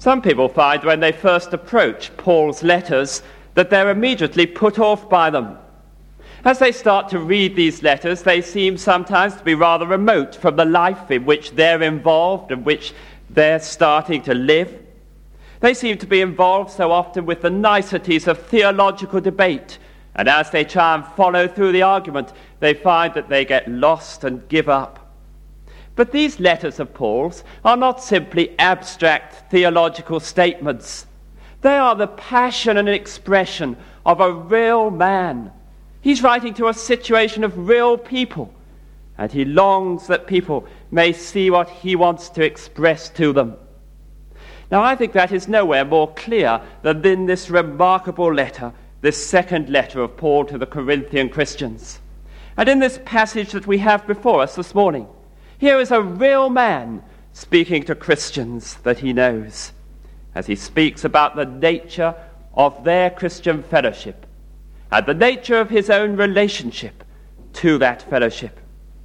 Some people find when they first approach Paul's letters that they're immediately put off by them. As they start to read these letters, they seem sometimes to be rather remote from the life in which they're involved and which they're starting to live. They seem to be involved so often with the niceties of theological debate, and as they try and follow through the argument, they find that they get lost and give up. But these letters of Paul's are not simply abstract theological statements. They are the passion and expression of a real man. He's writing to a situation of real people, and he longs that people may see what he wants to express to them. Now, I think that is nowhere more clear than in this remarkable letter, this second letter of Paul to the Corinthian Christians. And in this passage that we have before us this morning, here is a real man speaking to Christians that he knows, as he speaks about the nature of their Christian fellowship and the nature of his own relationship to that fellowship.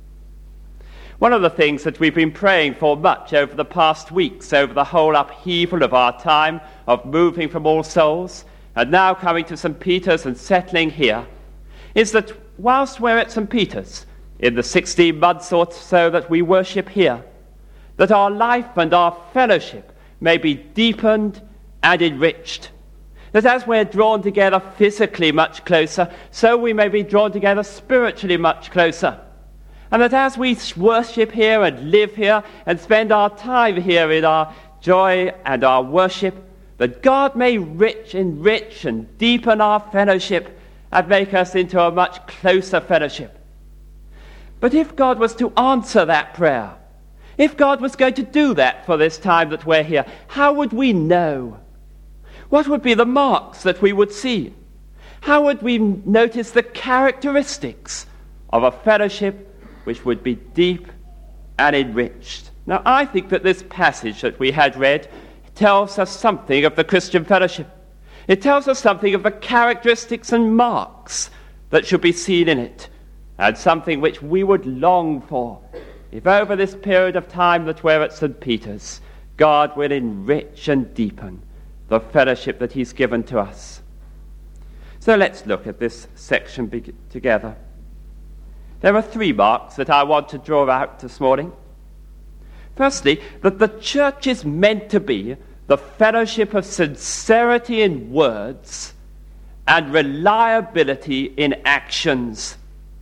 One of the things that we've been praying for much over the past weeks, over the whole upheaval of our time of moving from All Souls and now coming to St. Peter's and settling here, is that whilst we're at St. Peter's, in the 16 months or so that we worship here, that our life and our fellowship may be deepened and enriched. That as we're drawn together physically much closer, so we may be drawn together spiritually much closer. And that as we worship here and live here and spend our time here in our joy and our worship, that God may enrich and deepen our fellowship and make us into a much closer fellowship. But if God was to answer that prayer, if God was going to do that for this time that we're here, how would we know? What would be the marks that we would see? How would we notice the characteristics of a fellowship which would be deep and enriched? Now, I think that this passage that we had read tells us something of the Christian fellowship. It tells us something of the characteristics and marks that should be seen in it, and something which we would long for if over this period of time that we're at St. Peter's, God will enrich and deepen the fellowship that he's given to us. So let's look at this section together. There are 3 marks that I want to draw out this morning. Firstly, that the church is meant to be the fellowship of sincerity in words and reliability in actions.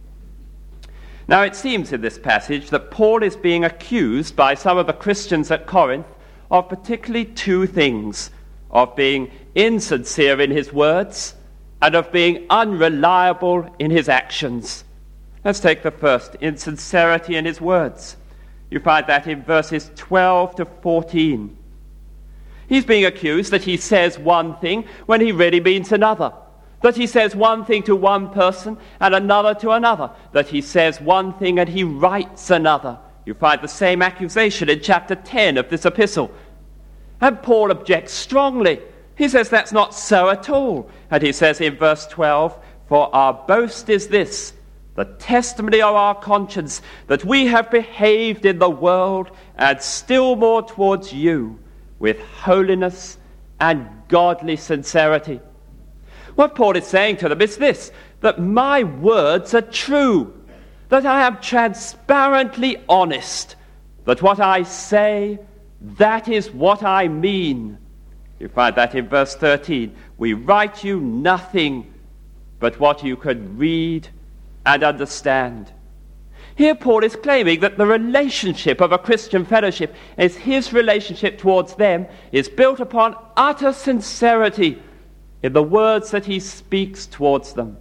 Now, it seems in this passage that Paul is being accused by some of the Christians at Corinth of particularly 2 things: of being insincere in his words and of being unreliable in his actions. Let's take the first, insincerity in his words. You find that in verses 12 to 14. He's being accused that he says one thing when he really means another. That he says one thing to one person and another to another. That he says one thing and he writes another. You find the same accusation in chapter 10 of this epistle. And Paul objects strongly. He says that's not so at all. And he says in verse 12, "For our boast is this, the testimony of our conscience, that we have behaved in the world, and still more towards you, with holiness and godly sincerity." What Paul is saying to them is this, that my words are true, that I am transparently honest, that what I say, that is what I mean. You find that in verse 13. We write you nothing but what you can read and understand. Here Paul is claiming that the relationship of a Christian fellowship, is his relationship towards them, is built upon utter sincerity in the words that he speaks towards them.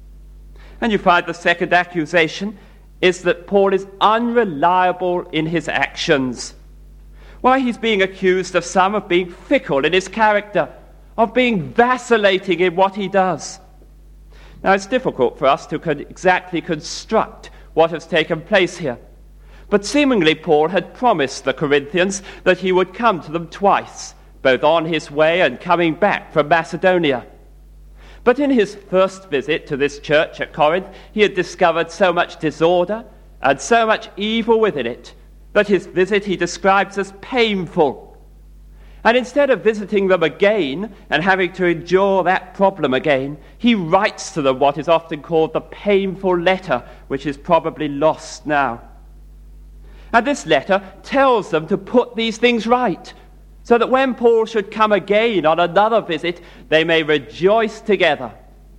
And you find the second accusation is that Paul is unreliable in his actions. Why, he's being accused of some of being fickle in his character, of being vacillating in what he does. Now, it's difficult for us to exactly construct what has taken place here. But seemingly Paul had promised the Corinthians that he would come to them twice, both on his way and coming back from Macedonia. But in his first visit to this church at Corinth, he had discovered so much disorder and so much evil within it that his visit he describes as painful. And instead of visiting them again and having to endure that problem again, he writes to them what is often called the painful letter, which is probably lost now. And this letter tells them to put these things right, so that when Paul should come again on another visit, they may rejoice together.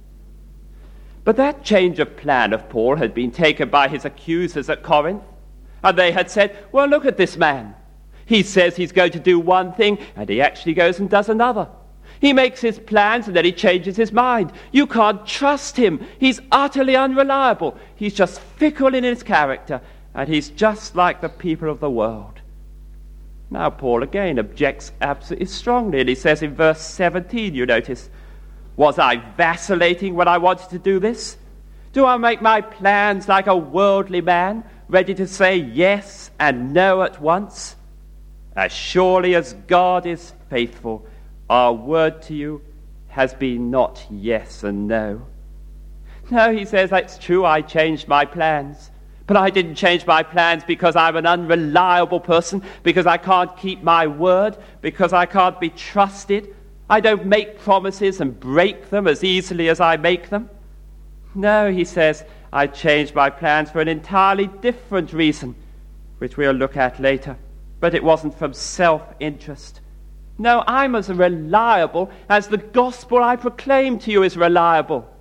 But that change of plan of Paul had been taken by his accusers at Corinth, and they had said, well, look at this man. He says he's going to do one thing, and he actually goes and does another. He makes his plans, and then he changes his mind. You can't trust him. He's utterly unreliable. He's just fickle in his character, and he's just like the people of the world. Now Paul again objects absolutely strongly, and he says in verse 17, you notice, was I vacillating when I wanted to do this? Do I make my plans like a worldly man, ready to say yes and no at once? As surely as God is faithful, our word to you has been not yes and no. No, he says, that's true, I changed my plans. But I didn't change my plans because I'm an unreliable person, because I can't keep my word, because I can't be trusted. I don't make promises and break them as easily as I make them. No, he says, I changed my plans for an entirely different reason, which we'll look at later. But it wasn't from self-interest. No, I'm as reliable as the gospel I proclaim to you is reliable.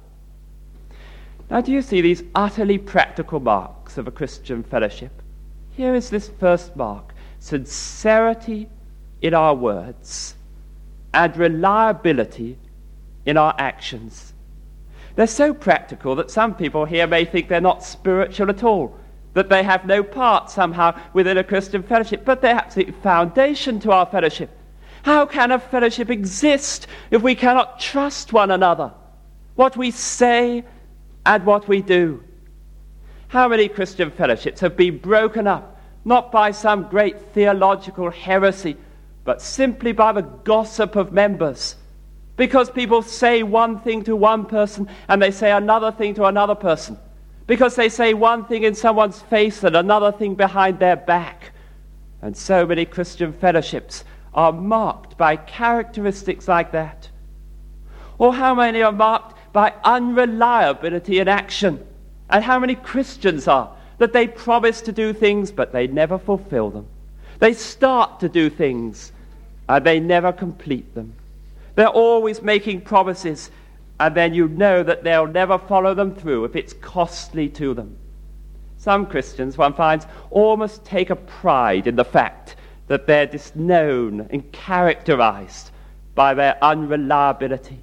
Now, do you see these utterly practical marks of a Christian fellowship? Here is this first mark: sincerity in our words and reliability in our actions. They're so practical that some people here may think they're not spiritual at all, that they have no part somehow within a Christian fellowship, but they're absolute foundation to our fellowship. How can a fellowship exist if we cannot trust one another? What we say and what we do. How many Christian fellowships have been broken up, not by some great theological heresy, but simply by the gossip of members, because people say one thing to one person and they say another thing to another person, because they say one thing in someone's face and another thing behind their back. And so many Christian fellowships are marked by characteristics like that. Or how many are marked by unreliability in action? And how many Christians are that they promise to do things but they never fulfill them. They start to do things and they never complete them. They're always making promises, and then you know that they'll never follow them through if it's costly to them. Some Christians, one finds, almost take a pride in the fact that they're known and characterized by their unreliability.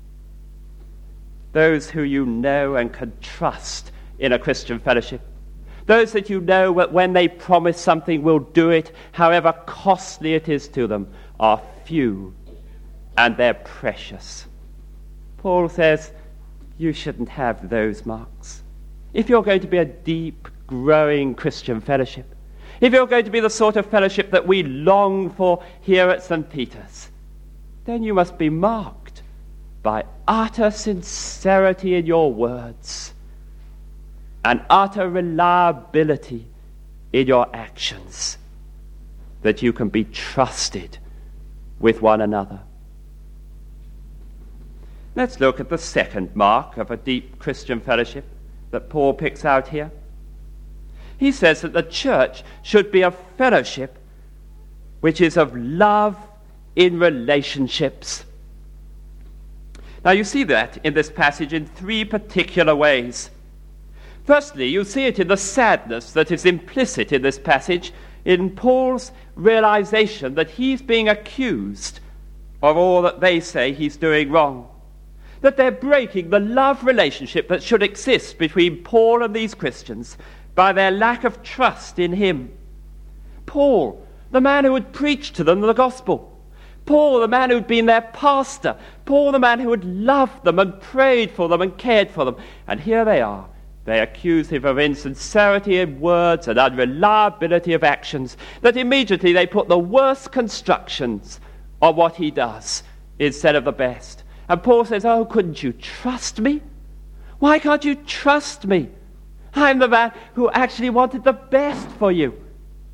Those who you know and can trust in a Christian fellowship, those that you know that when they promise something will do it, however costly it is to them, are few, and they're precious. Paul says you shouldn't have those marks. If you're going to be a deep, growing Christian fellowship, if you're going to be the sort of fellowship that we long for here at St. Peter's, then you must be marked by utter sincerity in your words and utter reliability in your actions, that you can be trusted with one another. Let's look at the second mark of a deep Christian fellowship that Paul picks out here. He says that the church should be a fellowship which is of love in relationships. Now you see that in this passage in three particular ways. Firstly, you see it in the sadness that is implicit in this passage, in Paul's realization that he's being accused of all that they say he's doing wrong. That they're breaking the love relationship that should exist between Paul and these Christians by their lack of trust in him. Paul, the man who had preached to them the gospel. Paul, the man who had been their pastor. Paul, the man who had loved them and prayed for them and cared for them. And here they are. They accuse him of insincerity in words and unreliability of actions, that immediately they put the worst constructions on what he does instead of the best. And Paul says, oh, couldn't you trust me? Why can't you trust me? I'm the man who actually wanted the best for you.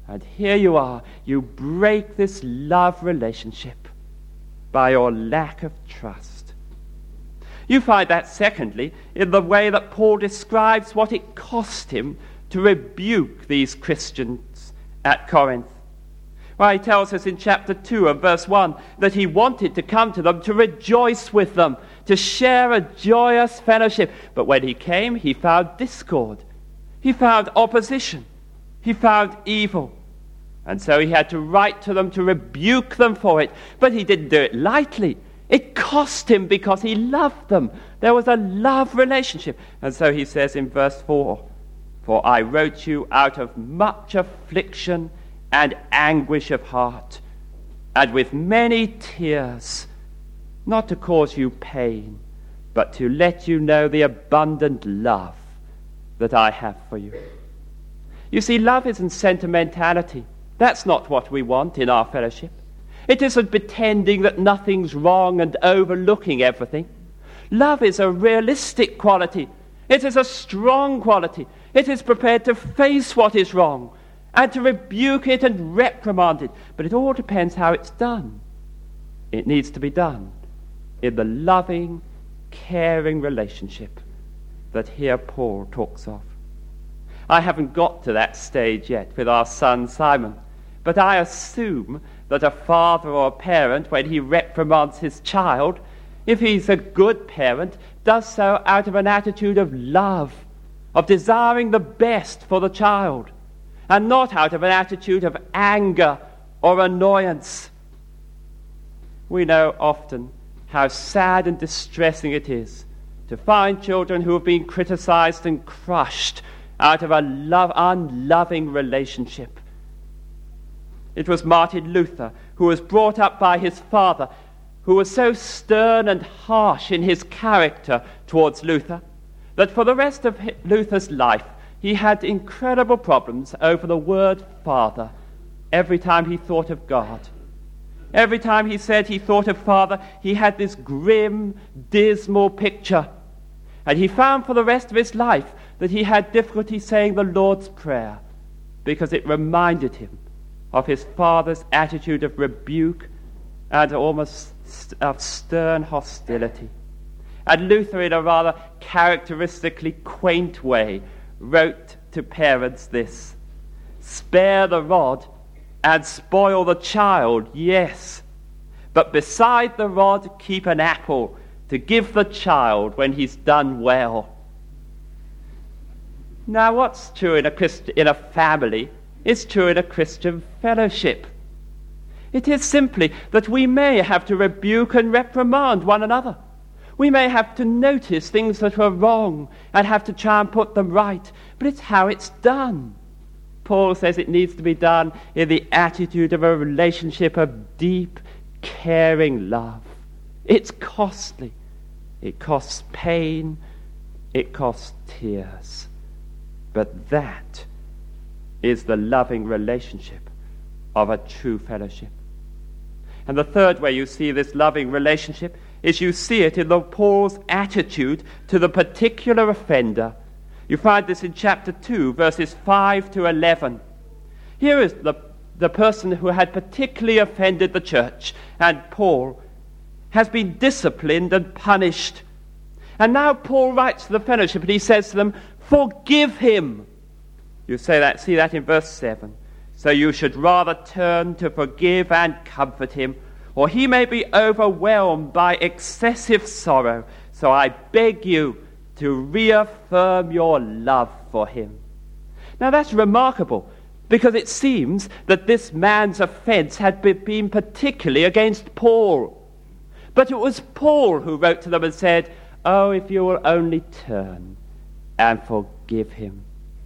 And here you are, you break this love relationship by your lack of trust. You find that, secondly, in the way that Paul describes what it cost him to rebuke these Christians at Corinth. Well, he tells us in chapter 2 and verse 1 that he wanted to come to them to rejoice with them, to share a joyous fellowship. But when he came, he found discord. He found opposition. He found evil. And so he had to write to them to rebuke them for it. But he didn't do it lightly. It cost him because he loved them. There was a love relationship. And so he says in verse 4, "For I wrote you out of much affliction and anguish of heart, and with many tears, not to cause you pain, but to let you know the abundant love that I have for you." You see, love isn't sentimentality. That's not what we want in our fellowship. It isn't pretending that nothing's wrong and overlooking everything. Love is a realistic quality. It is a strong quality. It is prepared to face what is wrong and to rebuke it and reprimand it. But it all depends how it's done. It needs to be done in the loving, caring relationship that here Paul talks of. I haven't got to that stage yet with our son Simon, but I assume that a father or a parent, when he reprimands his child, if he's a good parent, does so out of an attitude of love, of desiring the best for the child, and not out of an attitude of anger or annoyance. We know often how sad and distressing it is to find children who have been criticized and crushed out of a unloving relationship. It was Martin Luther, who was brought up by his father, who was so stern and harsh in his character towards Luther, that for the rest of Luther's life, he had incredible problems over the word Father every time he thought of God. Every time he said he thought of Father, he had this grim, dismal picture. And he found for the rest of his life that he had difficulty saying the Lord's Prayer because it reminded him of his father's attitude of rebuke and almost of stern hostility. And Luther, in a rather characteristically quaint way, wrote to parents this: "Spare the rod and spoil the child, yes, but beside the rod keep an apple to give the child when he's done well." Now, what's true in a family is true in a Christian fellowship. It is simply that we may have to rebuke and reprimand one another. We may have to notice things that are wrong and have to try and put them right, but it's how it's done. Paul says it needs to be done in the attitude of a relationship of deep, caring love. It's costly. It costs pain. It costs tears. But that is the loving relationship of a true fellowship. And the third way you see this loving relationship is you see it in Paul's attitude to the particular offender. You find this in chapter 2, verses 5 to 11. Here is the person who had particularly offended the church, and Paul has been disciplined and punished. And now Paul writes to the fellowship and he says to them, "Forgive him." You see that in verse 7. "So you should rather turn to forgive and comfort him, or he may be overwhelmed by excessive sorrow. So I beg you to reaffirm your love for him." Now that's remarkable, because it seems that this man's offense had been particularly against Paul. But it was Paul who wrote to them and said, "Oh, if you will only turn and forgive him."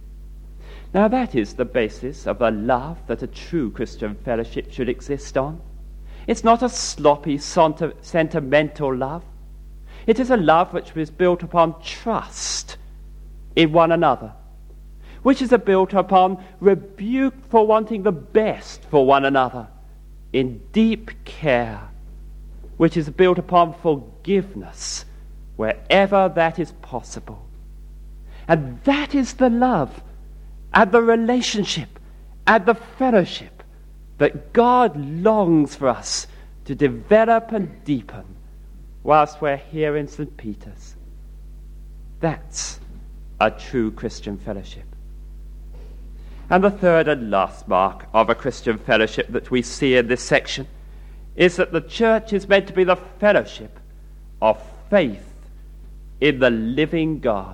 Now that is the basis of the love that a true Christian fellowship should exist on. It's not a sloppy, sentimental love. It is a love which is built upon trust in one another, which is built upon rebuke for wanting the best for one another, in deep care, which is built upon forgiveness wherever that is possible. And that is the love and the relationship and the fellowship that God longs for us to develop and deepen whilst we're here in St. Peter's. That's a true Christian fellowship. And the third and last mark of a Christian fellowship that we see in this section is that the church is meant to be the fellowship of faith in the living God.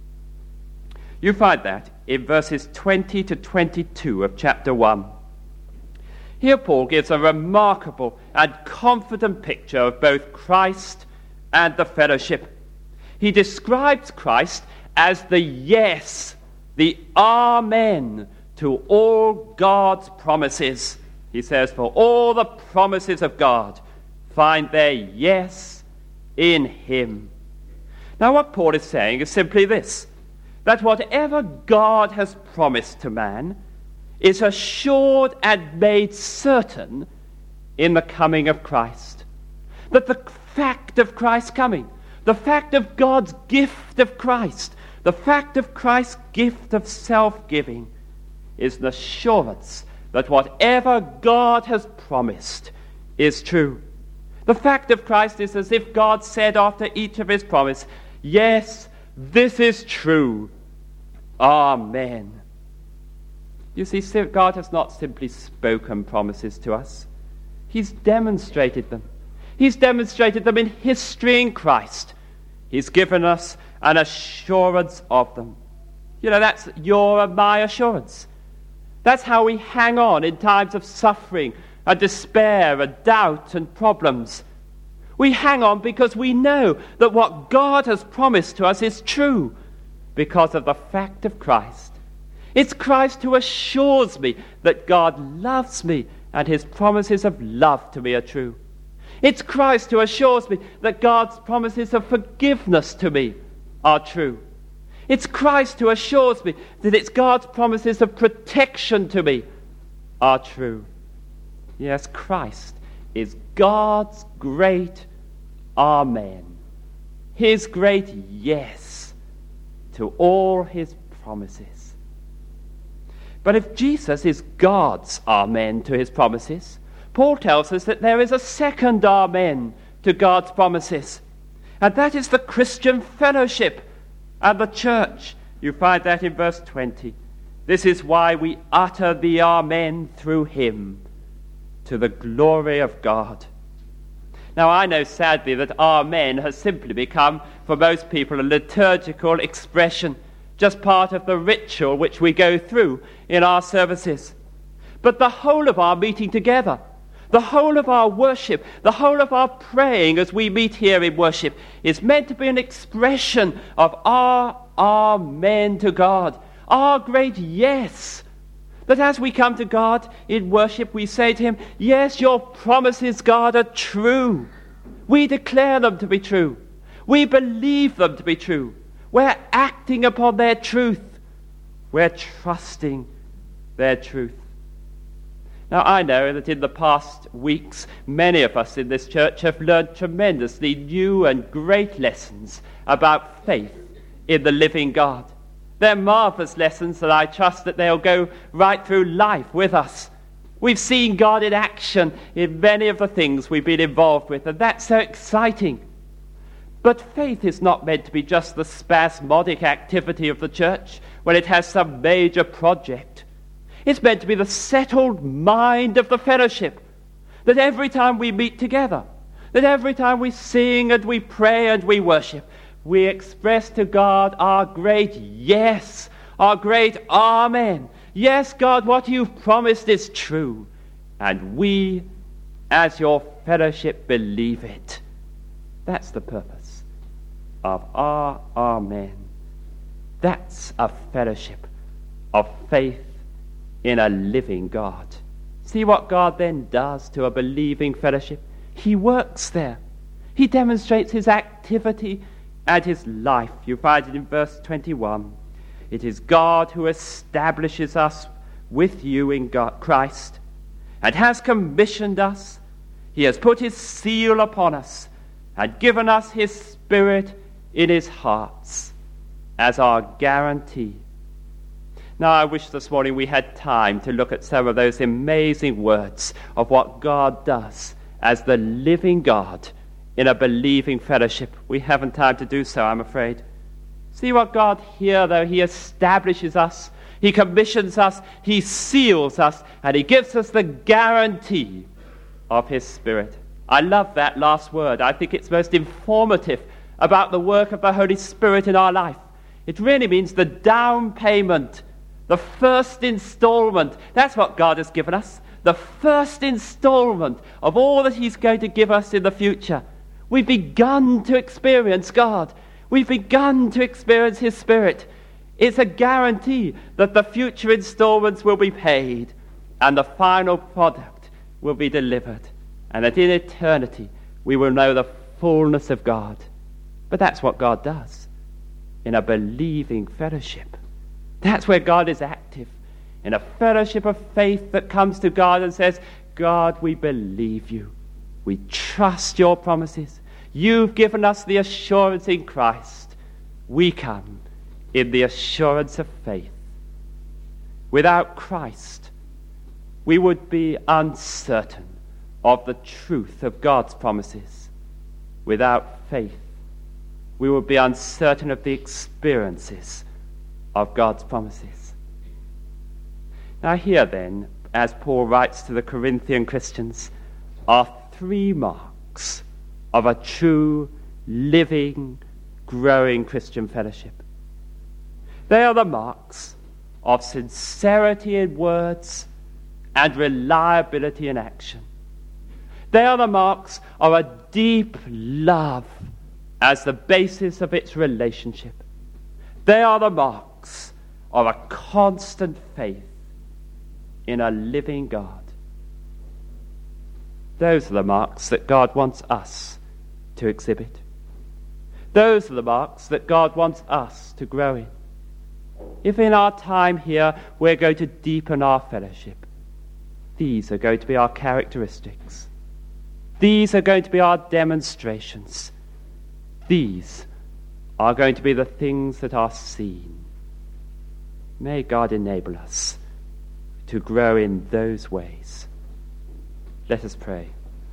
You find that in verses 20 to 22 of chapter 1. Here Paul gives a remarkable and confident picture of both Christ and the fellowship. He describes Christ as the yes, the amen to all God's promises. He says, for all the promises of God find their yes in him. Now what Paul is saying is simply this, that whatever God has promised to man is assured and made certain in the coming of Christ. That the fact of Christ's coming, the fact of God's gift of Christ, the fact of Christ's gift of self-giving is an assurance that whatever God has promised is true. The fact of Christ is as if God said after each of his promises, yes, this is true. Amen. You see, God has not simply spoken promises to us. He's demonstrated them. He's demonstrated them in history in Christ. He's given us an assurance of them. You know, that's your and my assurance. That's how we hang on in times of suffering and despair and doubt and problems. We hang on because we know that what God has promised to us is true because of the fact of Christ. It's Christ who assures me that God loves me and his promises of love to me are true. It's Christ who assures me that God's promises of forgiveness to me are true. It's Christ who assures me that it's God's promises of protection to me are true. Yes, Christ is God's great amen, his great yes to all his promises. But if Jesus is God's amen to his promises, Paul tells us that there is a second amen to God's promises, and that is the Christian fellowship and the church. You find that in verse 20. This is why we utter the amen through him, to the glory of God. Now, I know sadly that amen has simply become, for most people, a liturgical expression, just part of the ritual which we go through in our services. But the whole of our meeting together, the whole of our worship, the whole of our praying as we meet here in worship is meant to be an expression of our amen to God, our great yes. That as we come to God in worship, we say to him, yes, your promises, God, are true. We declare them to be true. We believe them to be true. We're acting upon their truth. We're trusting their truth. Now, I know that in the past weeks, many of us in this church have learned tremendously new and great lessons about faith in the living God. They're marvelous lessons that I trust that they'll go right through life with us. We've seen God in action in many of the things we've been involved with, and that's so exciting. But faith is not meant to be just the spasmodic activity of the church when it has some major project. It's meant to be the settled mind of the fellowship, that every time we meet together, that every time we sing and we pray and we worship, we express to God our great yes, our great amen. Yes, God, what you've promised is true, and we, as your fellowship, believe it. That's the purpose of our amen. That's a fellowship of faith in a living God. See what God then does to a believing fellowship? He works there. He demonstrates his activity and his life. You find it in verse 21. It is God who establishes us with you in Christ and has commissioned us. He has put his seal upon us and given us his Spirit in his hearts as our guarantee. Now, I wish this morning we had time to look at some of those amazing words of what God does as the living God in a believing fellowship. We haven't time to do so, I'm afraid. See what God here, though, he establishes us, he commissions us, he seals us, and he gives us the guarantee of his Spirit. I love that last word. I think it's most informative about the work of the Holy Spirit in our life. It really means the down payment, the first installment. That's what God has given us, the first installment of all that he's going to give us in the future. We've begun to experience God. We've begun to experience his Spirit. It's a guarantee that the future installments will be paid and the final product will be delivered, and that in eternity we will know the fullness of God. But that's what God does in a believing fellowship. That's where God is active, in a fellowship of faith that comes to God and says, God, we believe you. We trust your promises. You've given us the assurance in Christ. We come in the assurance of faith. Without Christ, we would be uncertain of the truth of God's promises. Without faith, we would be uncertain of the experiences of God's promises. Now here then, as Paul writes to the Corinthian Christians, are three marks of a true, living, growing Christian fellowship. They are the marks of sincerity in words and reliability in action. They are the marks of a deep love as the basis of its relationship. They are the marks of a constant faith in a living God. Those are the marks that God wants us to exhibit. Those are the marks that God wants us to grow in. If in our time here we're going to deepen our fellowship, these are going to be our characteristics. These are going to be our demonstrations. These are going to be the things that are seen. May God enable us to grow in those ways. Let us pray.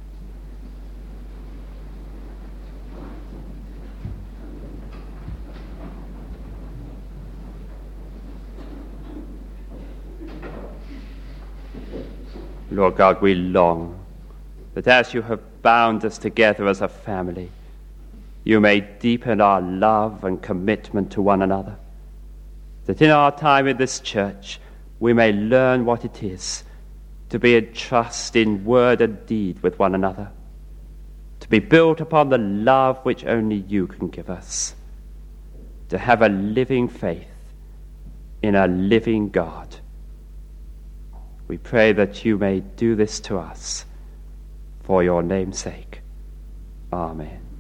Lord God, we long that as you have bound us together as a family, you may deepen our love and commitment to one another, that in our time in this church we may learn what it is to be in trust in word and deed with one another, to be built upon the love which only you can give us, to have a living faith in a living God. We pray that you may do this to us for your name's sake. Amen.